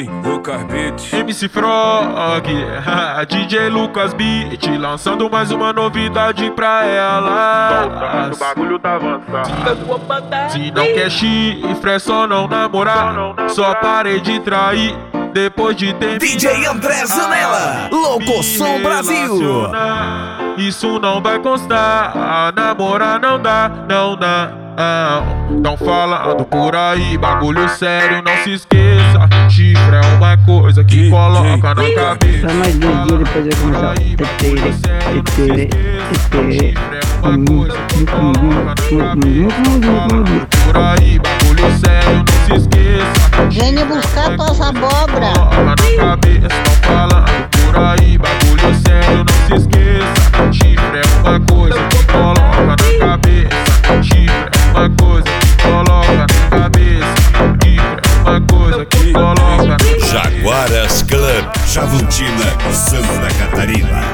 DJ Lucas Beats, MC Frog, DJ Lucas Beat, lançando mais uma novidade pra ela. O bagulho tá avançando. Se não quer chifre, é só não namorar. Só parei de trair depois de ter DJ André Zanella, Locoção Brasil. Isso não vai constar, namorar não dá, não dá. Tão falando por aí, bagulho sério, não se esqueça. Chifre é uma coisa que coloca na cabeça. Pra mais 2 dias depois vai começar. Por aí, bagulho sério, não se esqueça. Venha buscar tuas abóbora. Coloca na cabeça, tão falando por aí, bagulho sério, não se esqueça. Chifre é uma coisa que coloca na cabeça. Chifre é uma coisa que coloca na cabeça. Chifre é uma coisa que coloca na cabeça. Jaguaras Club, Javutina, Santa Catarina.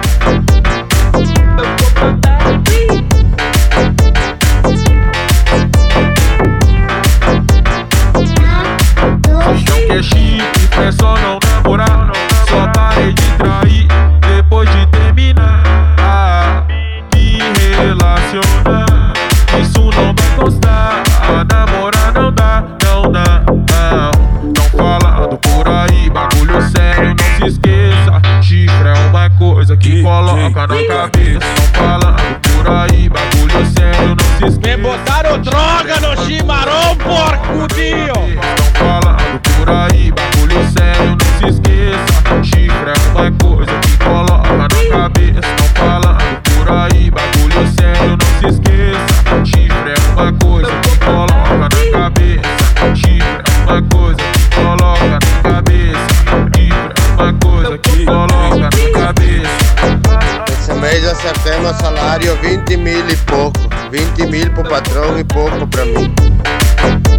Não quer chifre, é só não namorar. Só parei de trair depois de terminar. Me relacionar, isso não vai constar. Namorar não dá, não dá, não. Tão falando por aí, bagulho sério, não se esqueça. Chifre é uma coisa que coloca na cabeça. Tão falando por aí, bagulho sério, não se esqueça. Me botaram droga no chimarrão, porcudinho. Tão falando por aí, bagulho sério, não se esqueça. Chifre é uma coisa que coloca na cabeça. Tão falando por aí, bagulho sério, não se esqueça. Chifre é uma coisa que coloca na cabeça. Chifre é uma coisa que coloca na cabeça. Chifre é uma coisa que coloca na cabeça. Esse mês eu acertei meu salário 20 mil e pouco. 20 mil pro patrão e pouco pra mim.